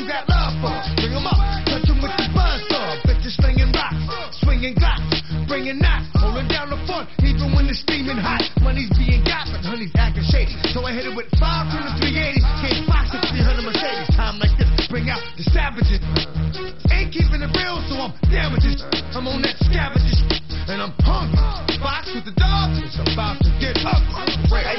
got love for? Bring 'em up, touch 'em with the buzz saw. Bitches slinging rocks, swinging glocks, bringing knots, holding down the fort, even when it's steaming hot. Money's being got, but honey's acting shady. So I hit it with 5 from the 380. Can't box at 300 Mercedes. Time like this, bring out the savages. Ain't keeping it real, so I'm damages. I'm on that scavenger and I'm hungry. Box with the dogs, it's about to get ugly.